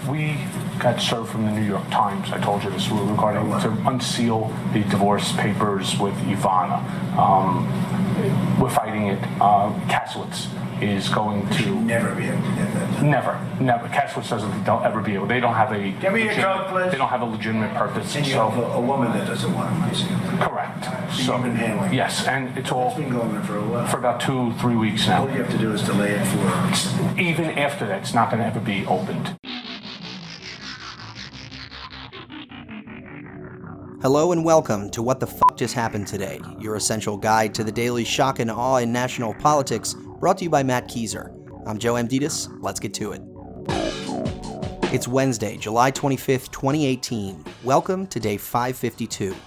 we got served from the New York Times. I told you this regarding to unseal the divorce papers with Ivana. We're fighting it. Kasowitz is going to never be able to get that done. Never. Kasowitz doesn't. They'll ever be able. They don't have a. Give me your code, please. They don't have a legitimate purpose. And you have a woman that doesn't want to unseal. Correct. So you've been handling. Yes, and it's all. It's been going on for a while. For about 2-3 weeks now. All you have to do is delay it for. Even after that, it's not going to ever be opened. Hello and welcome to What the Fuck Just Happened Today, your essential guide to the daily shock and awe in national politics, brought to you by Matt Kieser. I'm Joe Amditis. Let's get to it. It's Wednesday, July 25th, 2018. Welcome to day 552.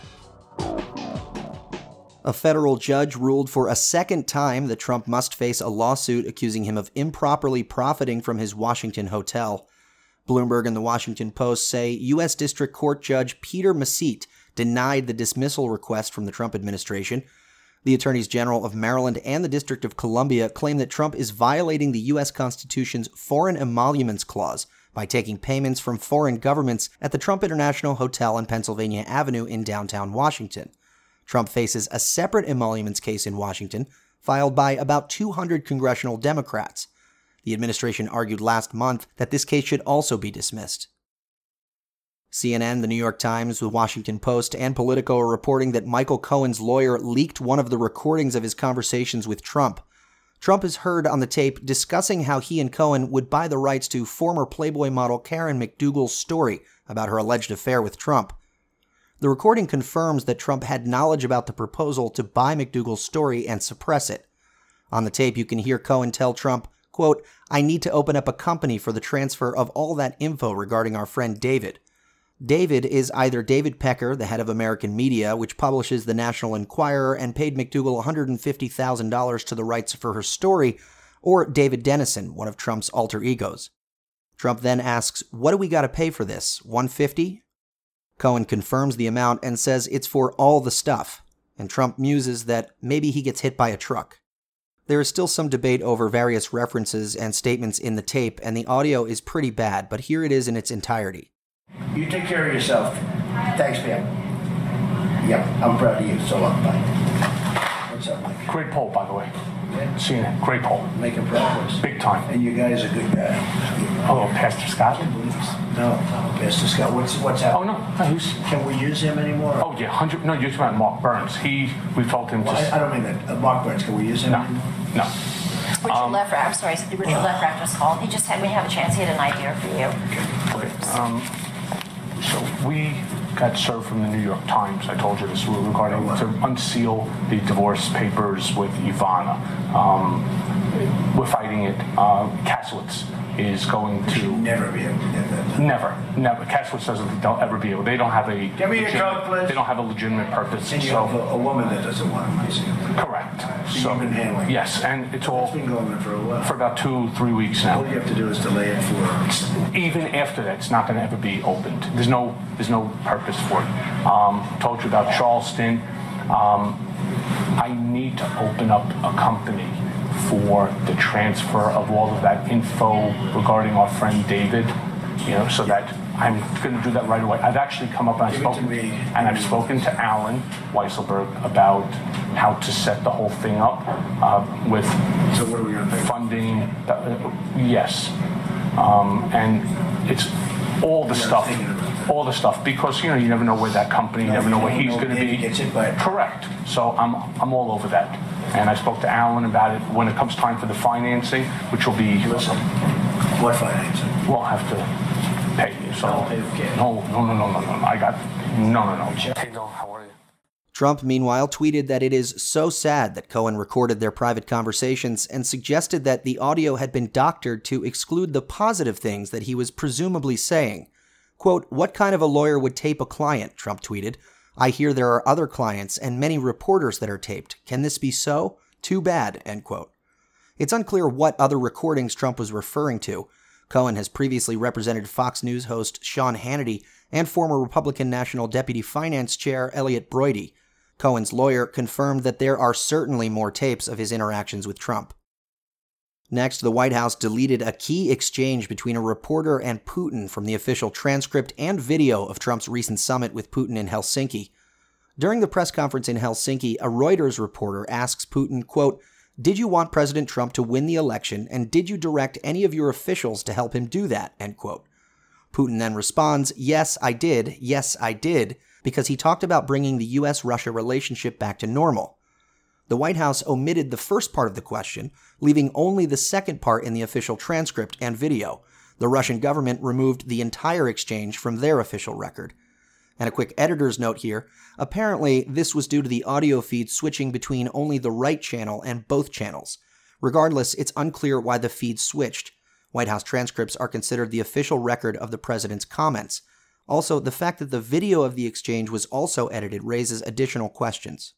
A federal judge ruled for a second time that Trump must face a lawsuit accusing him of improperly profiting from his Washington hotel. Bloomberg and the Washington Post say U.S. District Court Judge Peter Mesite denied the dismissal request from the Trump administration. The attorneys general of Maryland and the District of Columbia claim that Trump is violating the U.S. Constitution's Foreign Emoluments Clause by taking payments from foreign governments at the Trump International Hotel on Pennsylvania Avenue in downtown Washington. Trump faces a separate emoluments case in Washington, filed by about 200 congressional Democrats. The administration argued last month that this case should also be dismissed. CNN, the New York Times, the Washington Post, and Politico are reporting that Michael Cohen's lawyer leaked one of the recordings of his conversations with Trump. Trump is heard on the tape discussing how he and Cohen would buy the rights to former Playboy model Karen McDougal's story about her alleged affair with Trump. The recording confirms that Trump had knowledge about the proposal to buy McDougal's story and suppress it. On the tape, you can hear Cohen tell Trump, quote, "I need to open up a company for the transfer of all that info regarding our friend David." David is either David Pecker, the head of American Media, which publishes the National Enquirer and paid McDougal $150,000 to the rights for her story, or David Dennison, one of Trump's alter egos. Trump then asks, "What do we got to pay for this? $150?" Cohen confirms the amount and says it's for all the stuff, and Trump muses that maybe he gets hit by a truck. There is still some debate over various references and statements in the tape, and the audio is pretty bad, but here it is in its entirety. You take care of yourself. Thanks, Pam. Yep, I'm proud of you. So long. Bye. What's up, Mike? Great poll, by the way. Yeah. CNN, great poll. Making progress. Big time. And you guys are good guy. Oh, Pastor Scott? No, Pastor Scott. What's happening? Oh, no. Can we use him anymore? Oh, yeah, 100. No, you're talking about Mark Burns. We've told him to. Well, I don't mean that. Mark Burns, can we use him anymore? No. Richard Lefrak, I'm sorry, Richard Lefrak just called. We have a chance. He had an idea for you. Okay. So we got served from the New York Times. I told you this regarding to unseal the divorce papers with Ivana. We're fighting it. Kasowitz is going to never be able to get that done. Never. Kasowitz doesn't. They'll ever be able. They don't have a. Give me your code, please. They don't have a legitimate purpose. And you have a woman that doesn't want to unseal. Correct. So you've been handling. Yes, and it's all. It's been going on for a while. For about 2-3 weeks now. All you have to do is delay it for. Even after that, it's not going to ever be opened. There's no purpose for it. Told you about Charleston. I need to open up a company for the transfer of all of that info regarding our friend David. So that I'm going to do that right away. I've actually come up and I've spoken to Alan Weisselberg about how to set the whole thing up with. So what are we going to pay? Funding. Yes, and it's all the stuff. All the stuff, because you never know where that company, you never know where he's going to be. Correct. So I'm all over that, and I spoke to Alan about it when it comes time for the financing, which will be. Listen, what financing? We'll have to pay you. So no. I got no. Hey, no. How are you? Trump, meanwhile, tweeted that it is so sad that Cohen recorded their private conversations and suggested that the audio had been doctored to exclude the positive things that he was presumably saying. Quote, "What kind of a lawyer would tape a client?" Trump tweeted. "I hear there are other clients and many reporters that are taped. Can this be so? Too bad," end quote. It's unclear what other recordings Trump was referring to. Cohen has previously represented Fox News host Sean Hannity and former Republican National Deputy Finance Chair Elliot Broidy. Cohen's lawyer confirmed that there are certainly more tapes of his interactions with Trump. Next, the White House deleted a key exchange between a reporter and Putin from the official transcript and video of Trump's recent summit with Putin in Helsinki. During the press conference in Helsinki, a Reuters reporter asks Putin, quote, "Did you want President Trump to win the election, and did you direct any of your officials to help him do that?" End quote. Putin then responds, "Yes, I did, because he talked about bringing the U.S.-Russia relationship back to normal." The White House omitted the first part of the question, leaving only the second part in the official transcript and video. The Russian government removed the entire exchange from their official record. And a quick editor's note here, apparently this was due to the audio feed switching between only the right channel and both channels. Regardless, it's unclear why the feed switched. White House transcripts are considered the official record of the president's comments. Also, the fact that the video of the exchange was also edited raises additional questions.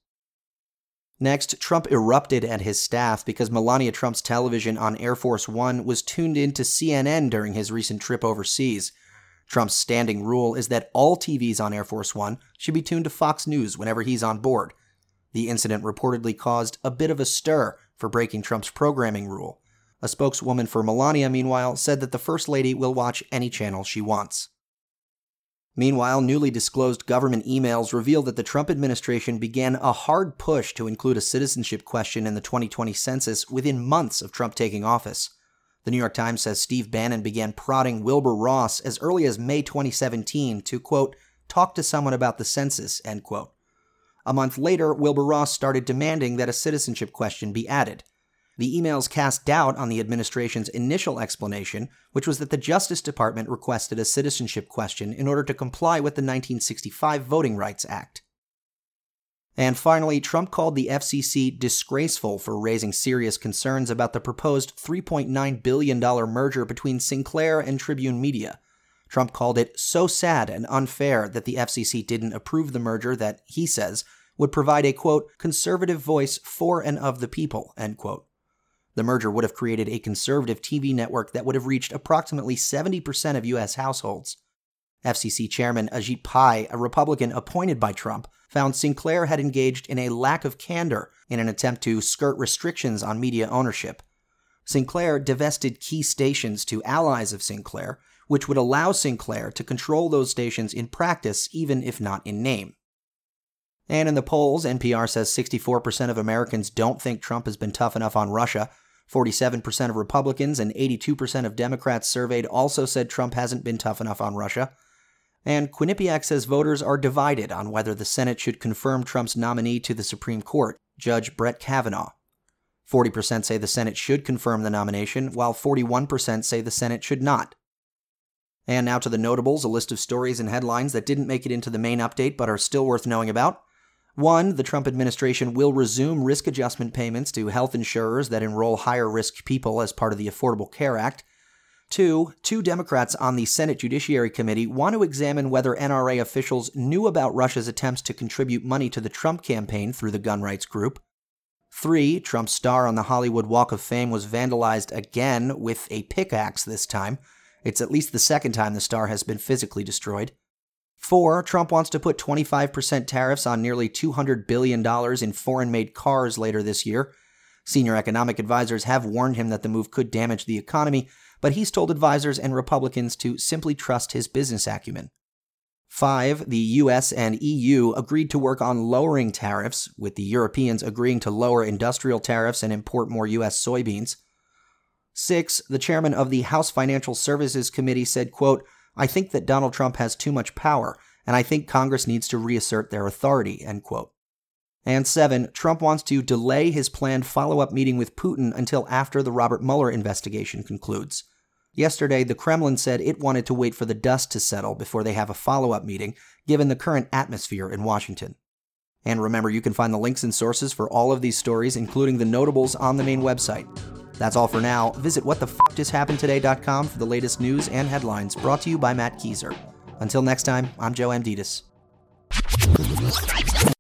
Next, Trump erupted at his staff because Melania Trump's television on Air Force One was tuned in to CNN during his recent trip overseas. Trump's standing rule is that all TVs on Air Force One should be tuned to Fox News whenever he's on board. The incident reportedly caused a bit of a stir for breaking Trump's programming rule. A spokeswoman for Melania, meanwhile, said that the First Lady will watch any channel she wants. Meanwhile, newly disclosed government emails reveal that the Trump administration began a hard push to include a citizenship question in the 2020 census within months of Trump taking office. The New York Times says Steve Bannon began prodding Wilbur Ross as early as May 2017 to, quote, "talk to someone about the census," end quote. A month later, Wilbur Ross started demanding that a citizenship question be added. The emails cast doubt on the administration's initial explanation, which was that the Justice Department requested a citizenship question in order to comply with the 1965 Voting Rights Act. And finally, Trump called the FCC disgraceful for raising serious concerns about the proposed $3.9 billion merger between Sinclair and Tribune Media. Trump called it so sad and unfair that the FCC didn't approve the merger that, he says, would provide a, quote, "conservative voice for and of the people," end quote. The merger would have created a conservative TV network that would have reached approximately 70% of U.S. households. FCC Chairman Ajit Pai, a Republican appointed by Trump, found Sinclair had engaged in a lack of candor in an attempt to skirt restrictions on media ownership. Sinclair divested key stations to allies of Sinclair, which would allow Sinclair to control those stations in practice, even if not in name. And in the polls, NPR says 64% of Americans don't think Trump has been tough enough on Russia. 47% of Republicans and 82% of Democrats surveyed also said Trump hasn't been tough enough on Russia. And Quinnipiac says voters are divided on whether the Senate should confirm Trump's nominee to the Supreme Court, Judge Brett Kavanaugh. 40% say the Senate should confirm the nomination, while 41% say the Senate should not. And now to the notables, a list of stories and headlines that didn't make it into the main update but are still worth knowing about. 1. The Trump administration will resume risk adjustment payments to health insurers that enroll higher-risk people as part of the Affordable Care Act. 2. Two Democrats on the Senate Judiciary Committee want to examine whether NRA officials knew about Russia's attempts to contribute money to the Trump campaign through the gun rights group. 3. Trump's star on the Hollywood Walk of Fame was vandalized again with a pickaxe this time. It's at least the second time the star has been physically destroyed. 4. Trump wants to put 25% tariffs on nearly $200 billion in foreign-made cars later this year. Senior economic advisors have warned him that the move could damage the economy, but he's told advisors and Republicans to simply trust his business acumen. 5. The US and EU agreed to work on lowering tariffs, with the Europeans agreeing to lower industrial tariffs and import more US soybeans. 6. The chairman of the House Financial Services Committee said, quote, "I think that Donald Trump has too much power, and I think Congress needs to reassert their authority," end quote. And 7. Trump wants to delay his planned follow-up meeting with Putin until after the Robert Mueller investigation concludes. Yesterday, the Kremlin said it wanted to wait for the dust to settle before they have a follow-up meeting, given the current atmosphere in Washington. And remember, you can find the links and sources for all of these stories, including the notables, on the main website. That's all for now. Visit whatthefjusthappenedtoday.com for the latest news and headlines, brought to you by Matt Kieser. Until next time, I'm Joe Amditis.